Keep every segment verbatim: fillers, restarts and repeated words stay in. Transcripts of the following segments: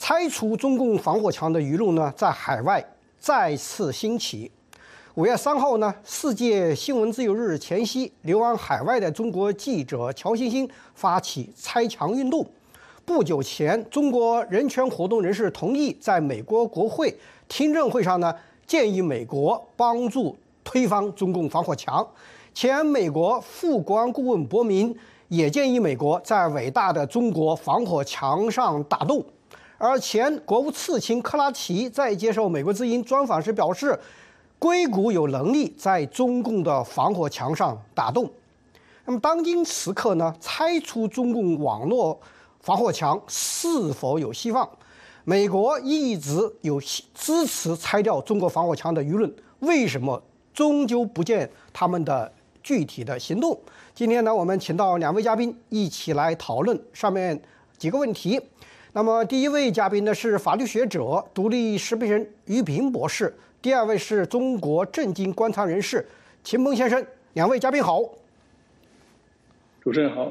拆除中共防火墙的舆论呢，在海外再次兴起。五月三号呢，世界新闻自由日前夕，流亡海外的中国记者乔欣欣发起拆墙运动。不久前，中国人权活动人士同意在美国国会听证会上呢，建议美国帮助推翻中共防火墙。前美国副国安顾问伯明也建议美国在伟大的中国防火墙上打洞。而前国务次卿克拉奇在接受美国之音专访时表示，硅谷有能力在中共的防火墙上打洞。那么当今时刻呢，拆除中共网络防火墙是否有希望？美国一直有支持拆掉中国防火墙的舆论，为什么终究不见他们的具体的行动？今天呢，我们请到两位嘉宾一起来讨论上面几个问题。那么第一位嘉宾呢是法律学者、独立时评人于平博士，第二位是中国政经观察人士秦鹏先生。两位嘉宾好。 主持人好。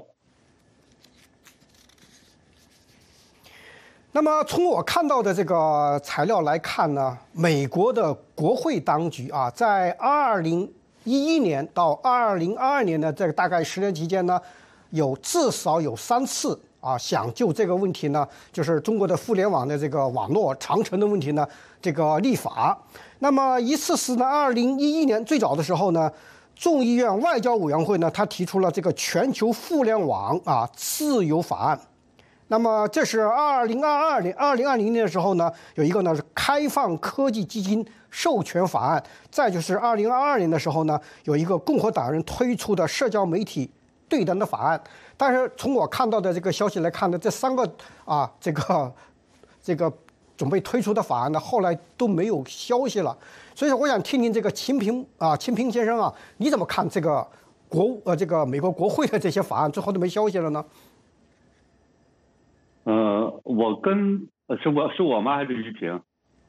那么从我看到的这个材料来看呢，美国的国会当局啊，在二零一一年到二零二二年的这个大概十年期间呢，有至少有三次啊，想就这个问题呢，就是中国的互联网的这个网络长城的问题呢，这个立法。那么一次是呢，二零一一年最早的时候呢，众议院外交委员会呢，他提出了这个全球互联网啊自由法案。那么这是二零二二年、二零二零年的时候呢，有一个呢是开放科技基金授权法案，再就是二零二二年的时候呢，有一个共和党人推出的社交媒体对等的法案。但是从我看到的这个消息来看呢，这三个啊，这个这个准备推出的法案呢，后来都没有消息了。所以我想听听这个秦平啊，秦平先生啊，你怎么看这个国呃这个美国国会的这些法案最后都没消息了呢？ 呃，我跟呃是我是我吗？还是于平？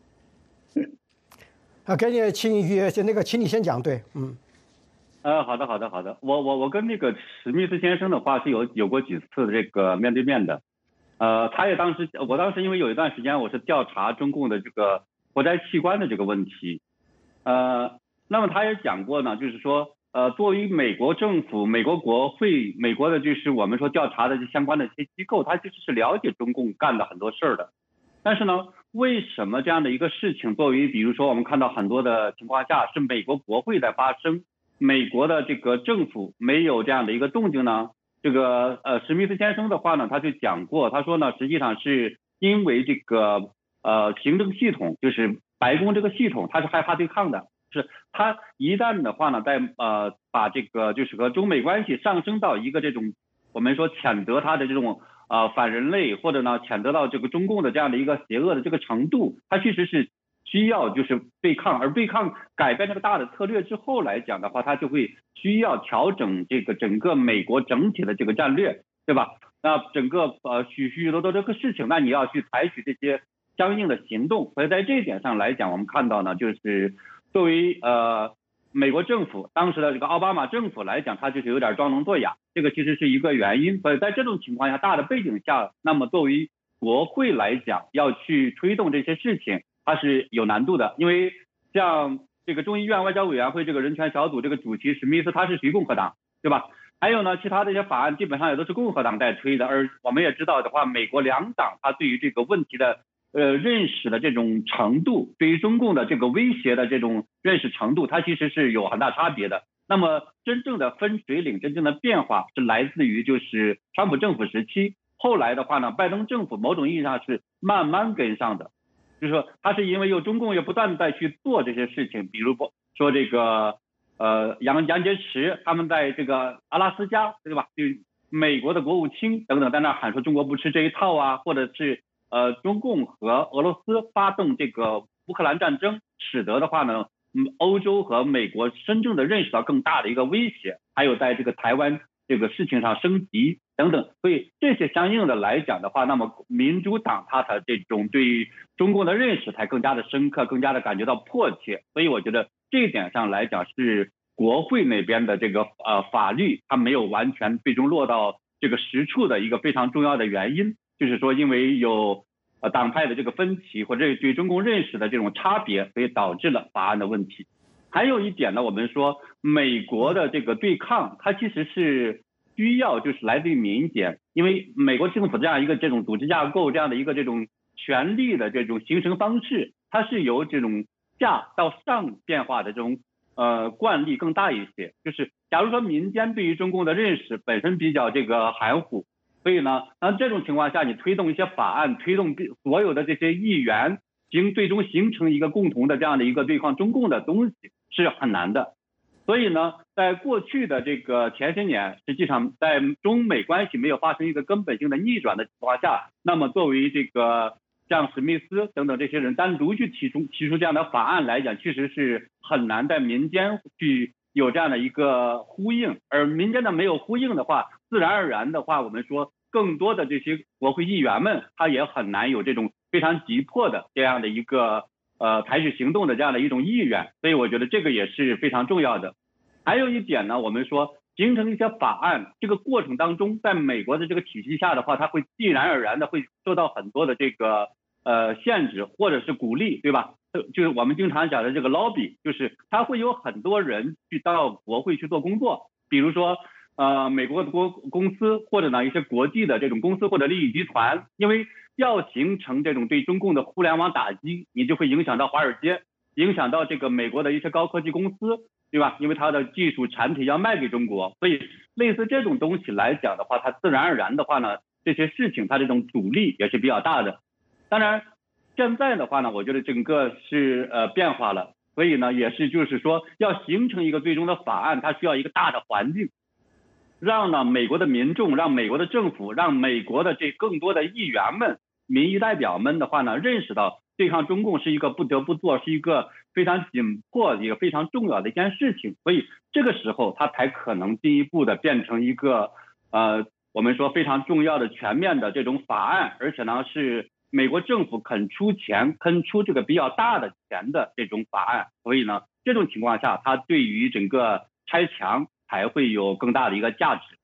啊，给你，请你那个，请你先讲，对，嗯。 呃，好的，好的，好的。我我我跟那个史密斯先生的话是有有过几次这个面对面的。呃，他也当时，我当时因为有一段时间我是调查中共的这个活摘器官的这个问题。呃，那么他也讲过呢，就是说。呃，作为美国政府、美国国会、美国的就是我们说调查的这相关的一些机构，它其实是了解中共干的很多事儿的。但是呢，为什么这样的一个事情，作为比如说我们看到很多的情况下是美国国会在发生，美国的这个政府没有这样的一个动静呢？这个呃，史密斯先生的话呢，他就讲过，他说呢，实际上是因为这个呃行政系统，就是白宫这个系统，它是害怕对抗的。是他一旦的话呢，在呃把这个就是和中美关系上升到一个这种我们说谴责他的这种呃反人类，或者呢谴责到这个中共的这样的一个邪恶的这个程度，他确实是需要就是对抗，而对抗改变这个大的策略之后来讲的话，他就会需要调整这个整个美国整体的这个战略，对吧？那整个呃许许多多这个事情，那你要去采取这些相应的行动。所以在这一点上来讲，我们看到呢，就是作为呃美国政府当时的这个奥巴马政府来讲，它就是有点装聋作哑，这个其实是一个原因。所以在这种情况下，大的背景下，那么作为国会来讲，要去推动这些事情，它是有难度的。因为像这个众议院外交委员会这个人权小组这个主席史密斯，他是属于共和党，对吧？还有呢，其他的一些法案基本上也都是共和党在推的。而我们也知道的话，美国两党它对于这个问题的呃，认识的这种程度，对于中共的这个威胁的这种认识程度，它其实是有很大差别的。那么真正的分水岭，真正的变化是来自于就是川普政府时期，后来的话呢，拜登政府某种意义上是慢慢跟上的，就是说它是因为有中共也不断在去做这些事情，比如说这个呃杨杨洁篪他们在这个阿拉斯加，对吧？就美国的国务卿等等在那喊说中国不吃这一套啊，或者是呃，中共和俄罗斯发动这个乌克兰战争，使得的话呢，嗯，欧洲和美国真正的认识到更大的一个威胁，还有在这个台湾这个事情上升级等等，所以这些相应的来讲的话，那么民主党它的这种对中共的认识才更加的深刻，更加的感觉到迫切。所以我觉得这一点上来讲，是国会那边的这个呃法律它没有完全最终落到这个实处的一个非常重要的原因。就是说，因为有呃党派的这个分歧或者对中共认识的这种差别，所以导致了法案的问题。还有一点呢，我们说美国的这个对抗，它其实是需要就是来自于民间，因为美国政府这样一个这种组织架构，这样的一个这种权力的这种形成方式，它是由这种下到上变化的这种呃惯例更大一些。就是假如说民间对于中共的认识本身比较这个含糊，所以呢，那这种情况下，你推动一些法案，推动所有的这些议员，形最终形成一个共同的这样的一个对抗中共的东西是很难的。所以呢，在过去的这个前些年，实际上在中美关系没有发生一个根本性的逆转的情况下，那么作为这个像史密斯等等这些人单独去提出提出这样的法案来讲，其实是很难在民间去有这样的一个呼应。而民间的没有呼应的话，自然而然的话，我们说更多的这些国会议员们，他也很难有这种非常急迫的这样的一个呃采取行动的这样的一种意愿。所以我觉得这个也是非常重要的。还有一点呢，我们说形成一些法案，这个过程当中，在美国的这个体系下的话，它会自然而然的会受到很多的这个呃限制或者是鼓励，对吧？就是我们经常讲的这个 lobby， 就是它会有很多人去到国会去做工作，比如说呃美国的国公司或者呢一些国际的这种公司或者利益集团，因为要形成这种对中共的互联网打击，你就会影响到华尔街，影响到这个美国的一些高科技公司，对吧？因为它的技术产品要卖给中国，所以类似这种东西来讲的话，它自然而然的话呢，这些事情它这种阻力也是比较大的。当然现在的话呢，我觉得整个是呃变化了，所以呢也是就是说要形成一个最终的法案，它需要一个大的环境，让呢美国的民众，让美国的政府，让美国的这更多的议员们、民意代表们的话呢，认识到对抗中共是一个不得不做，是一个非常紧迫的一个非常重要的一件事情，所以这个时候它才可能进一步的变成一个呃我们说非常重要的全面的这种法案，而且呢是美国政府肯出钱、肯出这个比较大的钱的这种法案，所以呢这种情况下，它对于整个拆墙才会有更大的一个价值。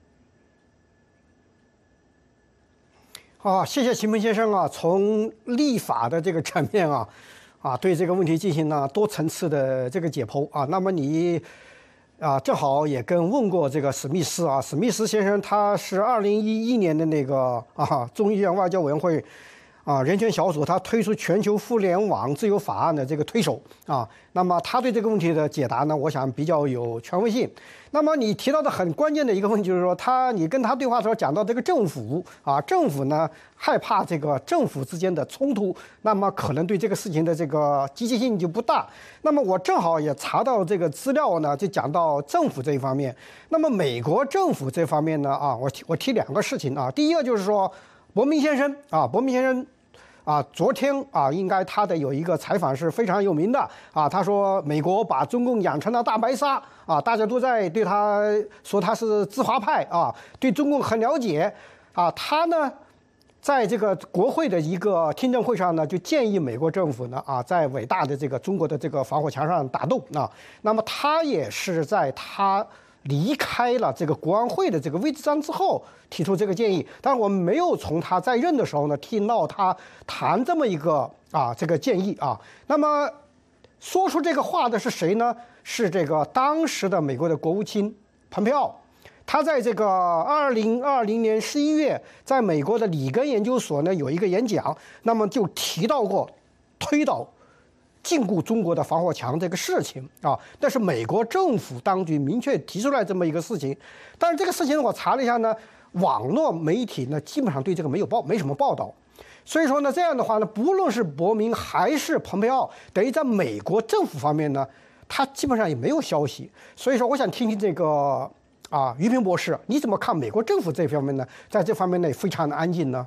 好，谢谢秦鹏先生啊，从立法的这个层面啊，啊，对这个问题进行了多层次的这个解剖啊。那么你啊，正好也跟问过这个史密斯啊，史密斯先生他是二零一一年的那个啊众议院外交委员会啊人权小组他推出全球互联网自由法案的这个推手啊。那么他对这个问题的解答呢，我想比较有权威性。那么你提到的很关键的一个问题就是说，他你跟他对话的时候讲到这个政府啊，政府呢害怕这个政府之间的冲突，那么可能对这个事情的这个积极性就不大。那么我正好也查到这个资料呢，就讲到政府这一方面。那么美国政府这方面呢啊，我提我提两个事情啊，第一个就是说，伯明先生啊，伯明先生。啊，昨天啊，应该他的有一个采访是非常有名的啊。他说，美国把中共养成了大白鲨啊，大家都在对他说他是自华派啊，对中共很了解啊。他呢，在这个国会的一个听证会上呢，就建议美国政府呢啊，在伟大的这个中国的这个防火墙上打洞啊。那么他也是在他离开了这个国安会的这个位置上之后提出这个建议，但是我们没有从他在任的时候呢听到他谈这么一个啊这个建议啊。那么说出这个话的是谁呢？是这个当时的美国的国务卿蓬佩奥，他在这个二零二零年十一月，在美国的里根研究所呢有一个演讲，那么就提到过推倒禁锢中国的防火墙这个事情啊，但是美国政府当局明确提出来这么一个事情，但是这个事情我查了一下呢，网络媒体呢基本上对这个没有报，没什么报道，所以说呢，这样的话呢，不论是伯明还是蓬佩奥，等于在美国政府方面呢，他基本上也没有消息，所以说我想听听这个啊，于平博士，你怎么看美国政府这方面呢？在这方面呢，也非常的安静呢？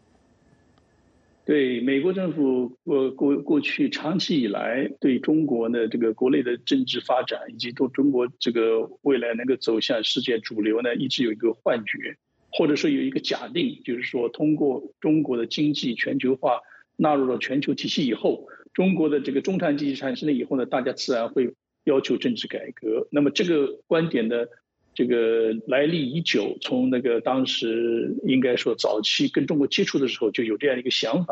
对美国政府，呃，过过去长期以来对中国的这个国内的政治发展，以及对中国这个未来能够走向世界主流呢，一直有一个幻觉，或者说有一个假定，就是说通过中国的经济全球化纳入了全球体系以后，中国的这个中产阶级产生了以后呢，大家自然会要求政治改革。那么这个观点呢，这个来历已久，从那个当时应该说早期跟中国接触的时候就有这样一个想法。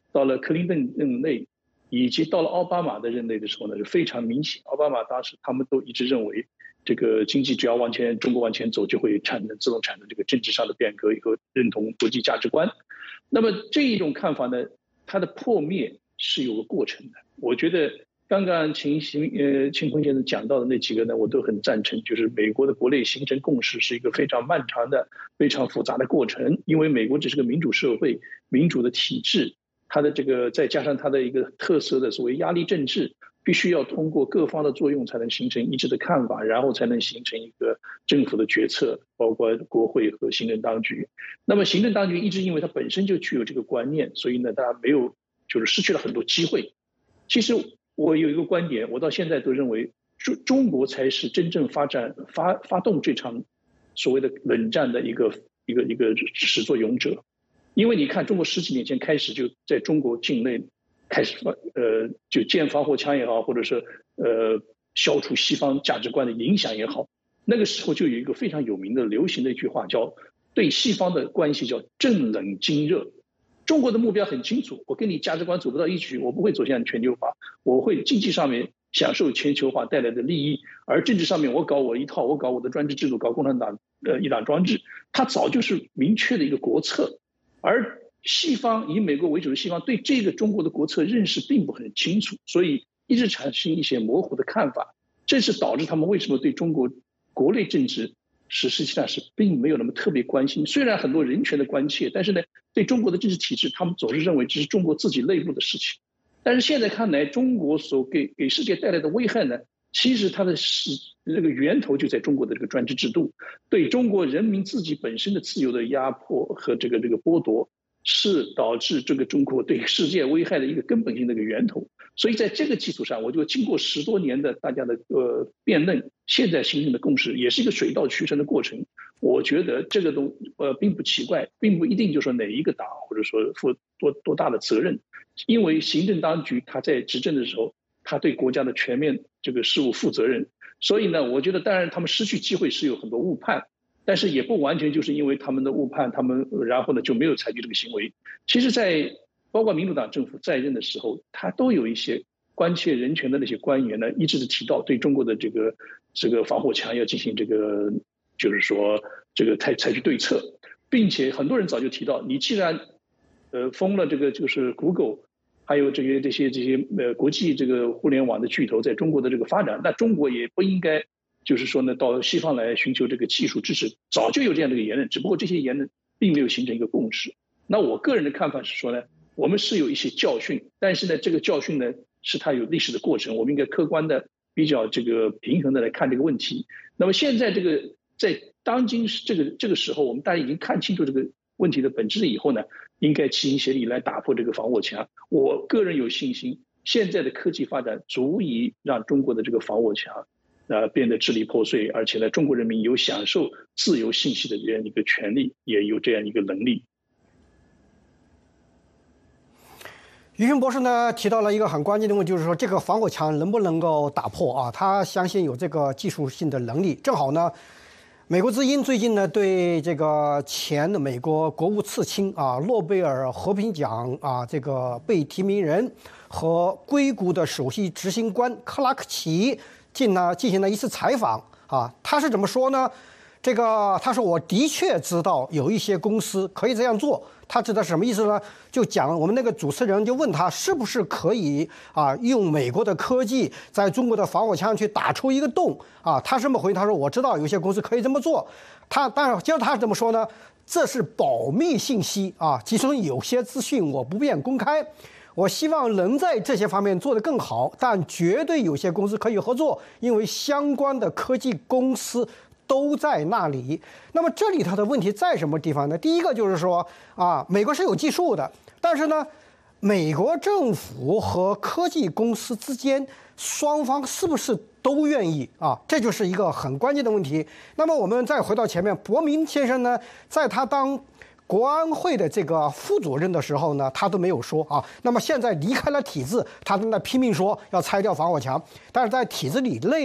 到了克林顿任内，以及到了奥巴马的任内的时候呢，是非常明显。奥巴马当时他们都一直认为，这个经济只要往前，中国往前走，就会产生自动产生这个政治上的变革和认同国际价值观。那么这一种看法呢，它的破灭是有个过程的。我觉得刚刚秦行呃秦鹏先生讲到的那几个呢，我都很赞成。就是美国的国内形成共识是一个非常漫长的、非常复杂的过程，因为美国只是个民主社会、民主的体制，它的这个再加上它的一个特色的所谓压力政治，必须要通过各方的作用才能形成一致的看法，然后才能形成一个政府的决策，包括国会和行政当局。那么行政当局一直因为它本身就具有这个观念，所以呢，大家没有就是失去了很多机会。其实我有一个观点，我到现在都认为中中国才是真正发展发发动这场所谓的冷战的一个一个一个始作俑者。因为你看，中国十几年前开始就在中国境内开始呃就建防火墙也好，或者是呃消除西方价值观的影响也好，那个时候就有一个非常有名的流行的一句话，叫对西方的关系叫正冷经热。中国的目标很清楚，我跟你价值观走不到一起，我不会走向全球化，我会经济上面享受全球化带来的利益，而政治上面我搞我一套，我搞我的专制制度，搞共产党呃一党专制，它早就是明确的一个国策。而西方以美国为主的西方对这个中国的国策认识并不很清楚，所以一直产生一些模糊的看法，这是导致他们为什么对中国国内政治是实际上是并没有那么特别关心。虽然很多人权的关切，但是呢，对中国的政治体制，他们总是认为这是中国自己内部的事情。但是现在看来，中国所给给世界带来的危害呢，其实它的是这个源头就在中国的这个专制制度，对中国人民自己本身的自由的压迫和这个这个剥夺，是导致这个中国对世界危害的一个根本性的一个源头。所以在这个基础上，我就经过十多年的大家的呃辩论，现在形成的共识，也是一个水到渠成的过程。我觉得这个东呃并不奇怪，并不一定就说哪一个党或者说负多多大的责任，因为行政当局他在执政的时候，他对国家的全面这个事务负责任。所以呢，我觉得当然他们失去机会是有很多误判，但是也不完全就是因为他们的误判，他们然后呢就没有采取这个行为。其实在包括民主党政府在任的时候，他都有一些关切人权的那些官员呢，一直的提到对中国的这个这个防火墙要进行这个，就是说这个采采取对策，并且很多人早就提到，你既然呃封了这个就是 Google， 还有这些这些这些呃国际这个互联网的巨头在中国的这个发展，那中国也不应该就是说呢到西方来寻求这个技术支持，早就有这样的一个言论，只不过这些言论并没有形成一个共识。那我个人的看法是说呢，我们是有一些教训，但是呢，这个教训呢是它有历史的过程，我们应该客观的、比较这个平衡的来看这个问题。那么现在这个在当今这个这个时候，我们大家已经看清楚这个问题的本质了以后呢，应该齐心协力来打破这个防火墙。我个人有信心，现在的科技发展足以让中国的这个防火墙呃变得支离破碎，而且呢，中国人民有享受自由信息的这样一个权利，也有这样一个能力。 于勋博士呢提到了一个很关键的问题，就是说这个防火墙能不能够打破啊？他相信有这个技术性的能力。正好呢，美国之音最近呢对这个前的美国国务次卿啊、诺贝尔和平奖啊这个被提名人和硅谷的首席执行官克拉克奇进呢进行了一次采访啊，他是怎么说呢？这个他说我的确知道有一些公司可以这样做。他指的是什么意思呢？就讲我们那个主持人就问他是不是可以啊用美国的科技在中国的防火墙去打出一个洞啊？他这么回答，他说我知道有些公司可以这么做。他当然接着他怎么说呢？这是保密信息啊，其中有些资讯我不便公开。我希望能在这些方面做得更好，但绝对有些公司可以合作，因为相关的科技公司都在那里。那么这里头的问题在什么地方呢？第一个就是说啊，美国是有技术的，但是呢，美国政府和科技公司之间双方是不是都愿意啊？这就是一个很关键的问题。那么我们再回到前面，伯明先生呢，在他当国安会的这个副主任的时候呢，他都没有说啊。那么现在离开了体制，他正在拼命说要拆掉防火墙，但是在体制里内呢，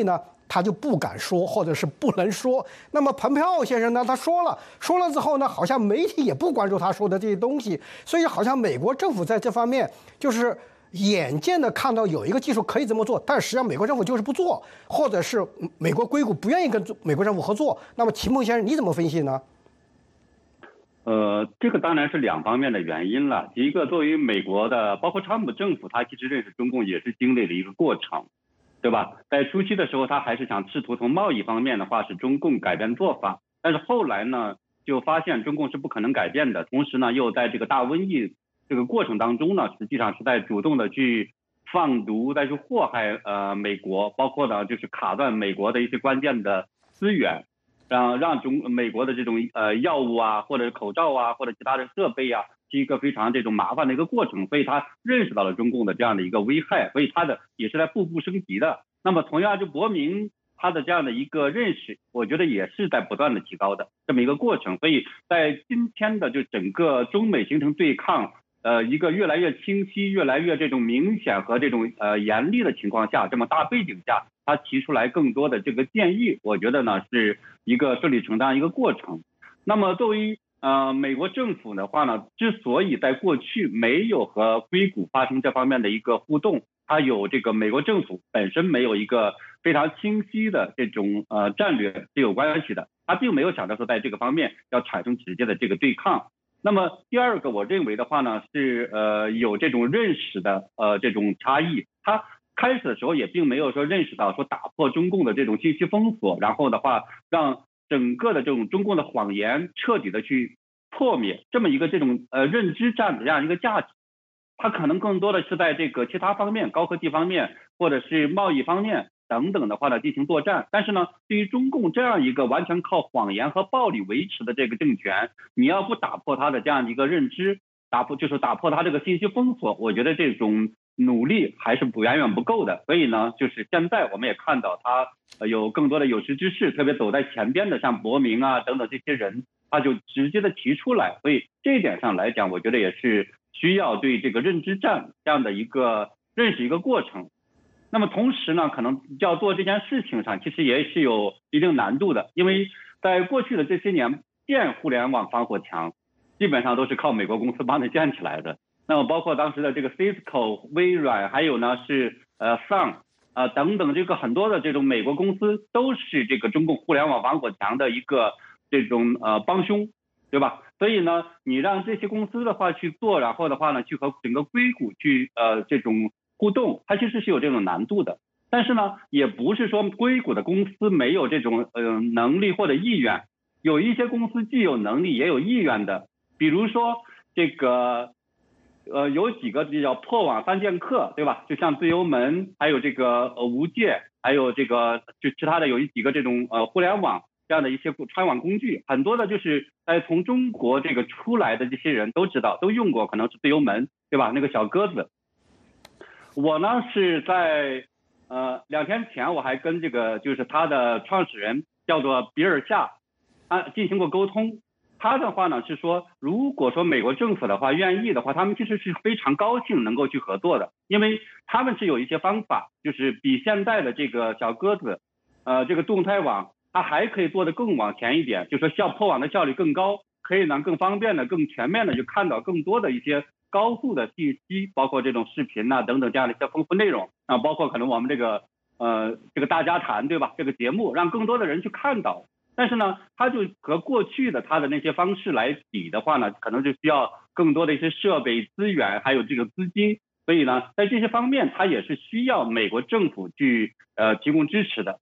他就不敢说，或者是不能说。那么蓬佩奥先生呢，他说了，说了之后呢，好像媒体也不关注他说的这些东西，所以好像美国政府在这方面就是眼见的看到有一个技术可以这么做，但实际上美国政府就是不做，或者是美国硅谷不愿意跟美国政府合作。那么秦鹏先生你怎么分析呢？ 呃，这个当然是两方面的原因了。第一个，作为美国的，包括川普政府，他其实认识中共也是经历了一个过程。对吧？在初期的时候，他还是想试图从贸易方面的话是中共改变做法，但是后来呢，就发现中共是不可能改变的。同时呢，又在这个大瘟疫这个过程当中呢，实际上是在主动的去放毒，再去祸害呃美国，包括呢就是卡断美国的一些关键的资源，让让中美国的这种呃药物啊，或者口罩啊，或者其他的设备啊。是一个非常这种麻烦的一个过程，所以他认识到了中共的这样的一个危害，所以他的也是在步步升级的。那么同样就伯明他的这样的一个认识，我觉得也是在不断的提高的这么一个过程。所以在今天的就整个中美形成对抗，呃一个越来越清晰、越来越这种明显和这种呃严厉的情况下，这么大背景下，他提出来更多的这个建议，我觉得呢是一个顺理成章一个过程。那么作为呃，美国政府的话呢，之所以在过去没有和硅谷发生这方面的一个互动，它有这个美国政府本身没有一个非常清晰的这种呃战略是有关系的，它并没有想到说在这个方面要产生直接的这个对抗。那么第二个，我认为的话呢，是呃有这种认识的呃这种差异，它开始的时候也并没有说认识到说打破中共的这种信息封锁，然后的话让整个的这种中共的谎言彻底的去破灭，这么一个这种呃认知战的这样一个价值，它可能更多的是在这个其他方面，高科技方面或者是贸易方面等等的话呢进行作战。但是呢，对于中共这样一个完全靠谎言和暴力维持的这个政权，你要不打破它的这样一个认知，打破就是打破它这个信息封锁，我觉得这种努力还是不远远不够的。所以呢，就是现在我们也看到他呃有更多的有识之士，特别走在前边的像伯明啊等等这些人，他就直接的提出来。所以这一点上来讲，我觉得也是需要对这个认知战这样的一个认识一个过程。那么同时呢，可能要做这件事情上其实也是有一定难度的，因为在过去的这些年建互联网防火墙基本上都是靠美国公司帮着建起来的。那么包括当时的这个 Cisco、微软，还有呢是呃 Sun 啊、呃、等等，这个很多的这种美国公司都是这个中共互联网防火墙的一个这种呃帮凶，对吧？所以呢，你让这些公司的话去做，然后的话呢，去和整个硅谷去呃这种互动，它其实是有这种难度的。但是呢，也不是说硅谷的公司没有这种呃能力或者意愿，有一些公司既有能力也有意愿的，比如说这个。呃，有几个比较破网三剑客，对吧？就像自由门，还有这个呃无界，还有这个就其他的有一几个这种呃互联网这样的一些穿网工具，很多的就是在从中国这个出来的这些人都知道，都用过，可能是自由门，对吧？那个小鸽子。我呢是在呃两天前我还跟这个就是他的创始人叫做比尔夏啊进行过沟通。他的话呢是说，如果说美国政府的话愿意的话，他们其实是非常高兴能够去合作的，因为他们是有一些方法，就是比现在的这个小鸽子，呃，这个动态网，它还可以做得更往前一点，就是说效破网的效率更高，可以呢更方便的、更全面的去看到更多的一些高速的信息，包括这种视频呐、啊、等等这样的一些丰富内容啊，包括可能我们这个呃这个大家谈，对吧？这个节目让更多的人去看到。但是呢，它就和过去的它的那些方式来比的话呢，可能就需要更多的一些设备资源，还有这个资金。所以呢，在这些方面，它也是需要美国政府去呃提供支持的。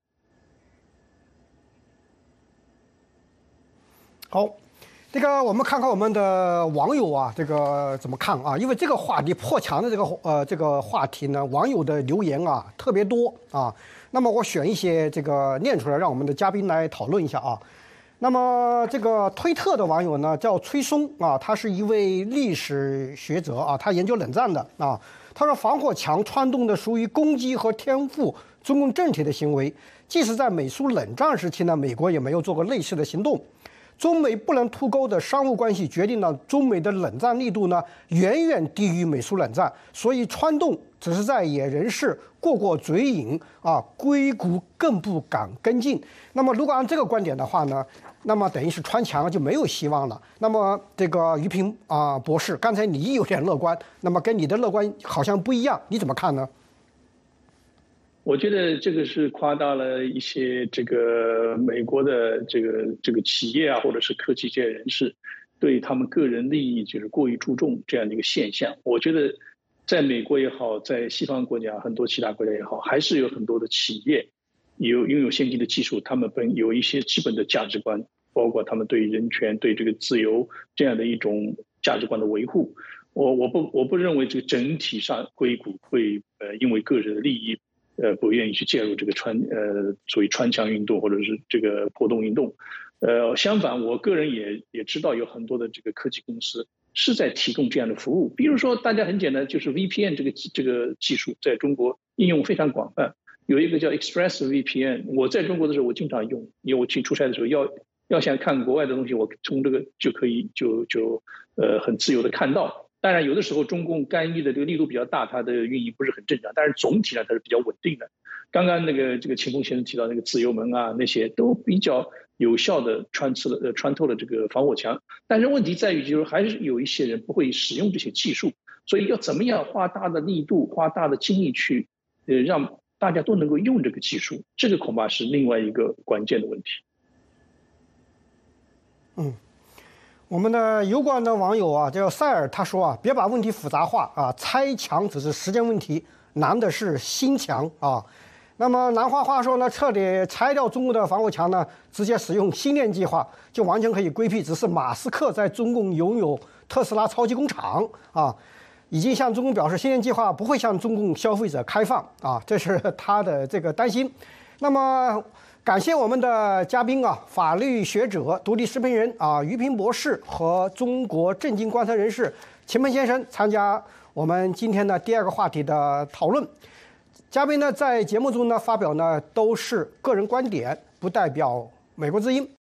好，这个我们看看我们的网友啊，这个怎么看啊？因为这个话题破墙的这个呃这个话题呢，网友的留言啊特别多啊。那么我选一些这个念出来，让我们的嘉宾来讨论一下啊。那么这个推特的网友呢叫崔松啊，他是一位历史学者啊，他研究冷战的啊。他说防火墙穿洞的属于攻击和颠覆中共政体的行为，即使在美苏冷战时期呢，美国也没有做过类似的行动。 中美不能脱钩的商务关系决定了中美的冷战力度呢远远低于美苏冷战，所以川动只是在野人士过过嘴瘾啊，硅谷更不敢跟进。那么如果按这个观点的话呢，那么等于是川强就没有希望了。那么这个于平啊、呃、博士，刚才你有点乐观，那么跟你的乐观好像不一样，你怎么看呢？ 我觉得这个是夸大了一些这个美国的这个这个企业啊，或者是科技界人士对他们个人利益就是过于注重这样的一个现象。我觉得在美国也好，在西方国家很多其他国家也好，还是有很多的企业有拥有先进的技术，他们本有一些基本的价值观，包括他们对人权、对这个自由这样的一种价值观的维护。我我不我不认为这个整体上硅谷会呃因为个人的利益。呃，不愿意去介入这个川呃所谓川强运动或者是这个破洞运动，呃，相反，我个人也也知道有很多的这个科技公司是在提供这样的服务，比如说大家很简单，就是 V P N 这个这个技术在中国应用非常广泛，有一个叫 Express V P N， 我在中国的时候我经常用，因为我去出差的时候要要想看国外的东西，我从这个就可以就就呃很自由的看到。当然，有的时候中共干预的这个力度比较大，它的运营不是很正常。但是总体上它是比较稳定的。刚刚那个这个秦峰先生提到那个自由门啊，那些都比较有效的穿刺了呃穿透了这个防火墙。但是问题在于，就是还是有一些人不会使用这些技术，所以要怎么样花大的力度、花大的精力去呃让大家都能够用这个技术，这个恐怕是另外一个关键的问题。 嗯。我们的油管的网友啊，叫塞尔，他说啊，别把问题复杂化啊，拆墙只是时间问题，难的是心墙啊。那么南华话说呢，彻底拆掉中国的防火墙呢，直接使用星链计划就完全可以规避，只是马斯克在中共拥有特斯拉超级工厂啊，已经向中共表示星链计划不会向中共消费者开放啊，这是他的这个担心。那么。感谢我们的嘉宾啊，法律学者、独立视频人啊，于平博士和中国政经观察人士秦鹏先生参加我们今天的第二个话题的讨论。嘉宾呢在节目中呢发表呢都是个人观点，不代表美国之音。